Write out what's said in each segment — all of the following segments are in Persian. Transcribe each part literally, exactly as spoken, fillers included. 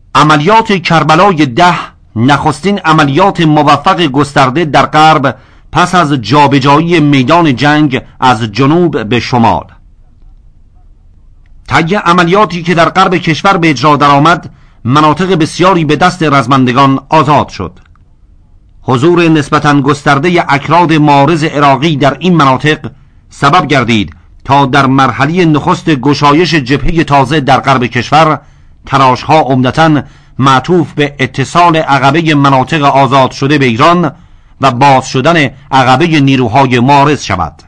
عملیات کربلای ده نخستین عملیات موفق گسترده در غرب پس از جابجایی میدان جنگ از جنوب به شمال. طی عملیاتی که در غرب کشور به اجرا درآمد، مناطق بسیاری به دست رزمندگان آزاد شد. حضور نسبتاً گسترده اکراد معارض عراقی در این مناطق سبب گردید تا در مرحله نخست گشایش جبهه تازه در غرب کشور تلاش‌ها عمدتاً معطوف به اتصال عقبه مناطق آزاد شده به ایران و باز شدن عقبه نیروهای معارض شود.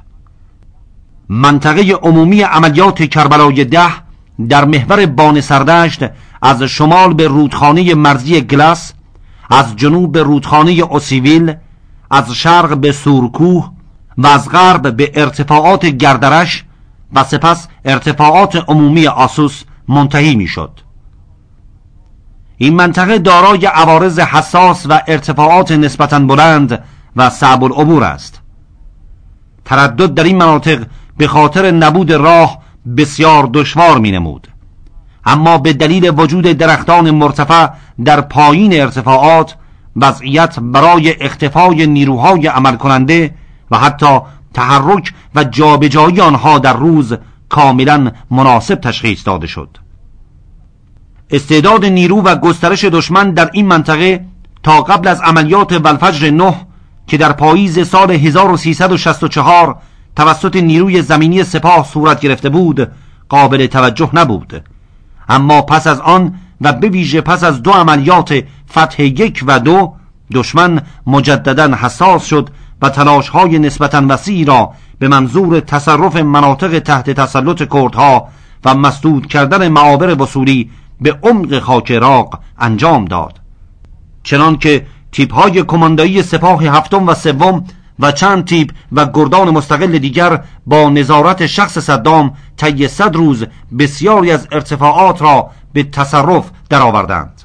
منطقه عمومی عملیات کربلای ده در محور بان سردشت از شمال به رودخانه مرزی گلاس، از جنوب به رودخانه اوسیویل، از شرق به سورکوه و از غرب به ارتفاعات گردرش و سپس ارتفاعات عمومی آسوس منتهی می شد. این منطقه دارای عوارض حساس و ارتفاعات نسبتاً بلند و صعب العبور است. تردد در این مناطق به خاطر نبود راه بسیار دشوار می نمود، اما به دلیل وجود درختان مرتفع در پایین ارتفاعات وضعیت برای اختفای نیروهای عمل کننده و حتی تحرک و جابجایی آنها در روز کاملا مناسب تشخیص داده شد. استعداد نیرو و گسترش دشمن در این منطقه تا قبل از عملیات والفجر نه که در پاییز سال هزار و سیصد و شصت و چهار توسط نیروی زمینی سپاه صورت گرفته بود قابل توجه نبود، اما پس از آن و به ویژه پس از دو عملیات فتح یک و دو دشمن مجددا حساس شد و تلاش‌های نسبتاً وسیعی را به منظور تصرف مناطق تحت تسلط کردها و مسدود کردن معابر وصولی به عمق خاک عراق انجام داد، چنان که تیپ‌های کماندایی سپاه هفتم و سوم و چند تیپ و گردان مستقل دیگر با نظارت شخص صدام طی صد روز بسیاری از ارتفاعات را به تصرف درآوردند.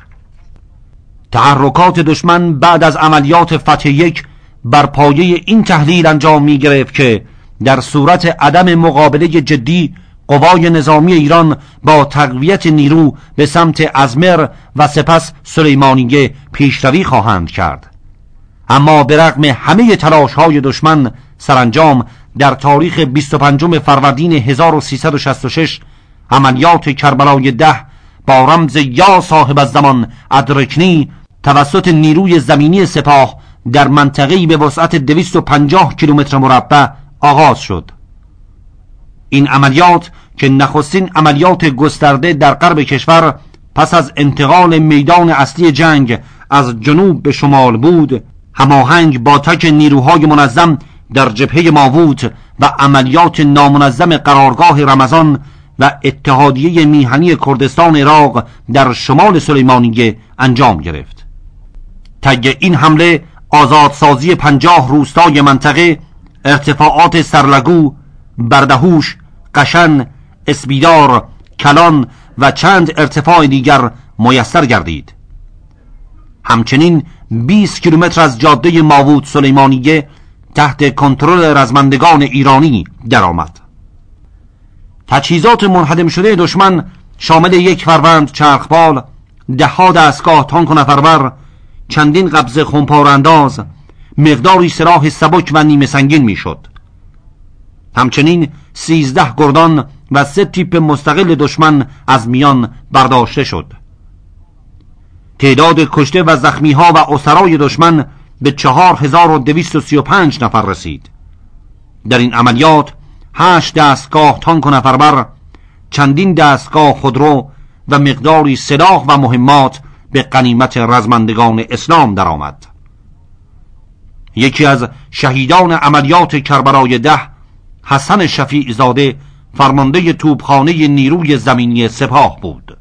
تحرکات دشمن بعد از عملیات فتح یک بر پایه این تحلیل انجام می گرفت که در صورت عدم مقابله جدی قوای نظامی ایران با تقویت نیرو به سمت ازمر و سپس سلیمانیه پیشروی خواهند کرد. اما به رغم همه تلاش‌های دشمن سرانجام در تاریخ بیست و پنجم فروردین هزار و سیصد و شصت و شش عملیات کربلای ده با رمز یا صاحب الزمان ادرکنی توسط نیروی زمینی سپاه در منطقه‌ای به وسعت دویست و پنجاه کیلومتر مربع آغاز شد. این عملیات که نخستین عملیات گسترده در غرب کشور پس از انتقال میدان اصلی جنگ از جنوب به شمال بود، هماهنگ با تک نیروهای منظم در جبهه ماووت و عملیات نامنظم قرارگاه رمضان و اتحادیه میهنی کردستان عراق در شمال سلیمانیه انجام گرفت. طی این حمله آزادسازی پنجاه روستای منطقه، ارتفاعات سرلگو، بردهوش، قشن، اسبیدار، کلان و چند ارتفاع دیگر میسر گردید. همچنین بیست کیلومتر از جاده ماووت سلیمانیه تحت کنترل رزمندگان ایرانی درآمد. تجهیزات منهدم شده دشمن شامل یک فروند چرخبال، ده‌ها دستگاه تانک و نفربر، چندین قبضه خمپاره‌انداز، مقداری سلاح سبک و نیمه سنگین میشد. همچنین سیزده گردان و سه تیپ مستقل دشمن از میان برداشته شد. تعداد کشته و زخمی ها و اسرای دشمن به چهار هزار و دویست و سی و پنج نفر رسید. در این عملیات هشت دستگاه تانک و نفربر، چندین دستگاه خودرو و مقداری سلاح و مهمات به غنیمت رزمندگان اسلام درآمد. یکی از شهیدان عملیات کربلای ده، حسن شفیع زاده، فرمانده توپخانه نیروی زمینی سپاه بود.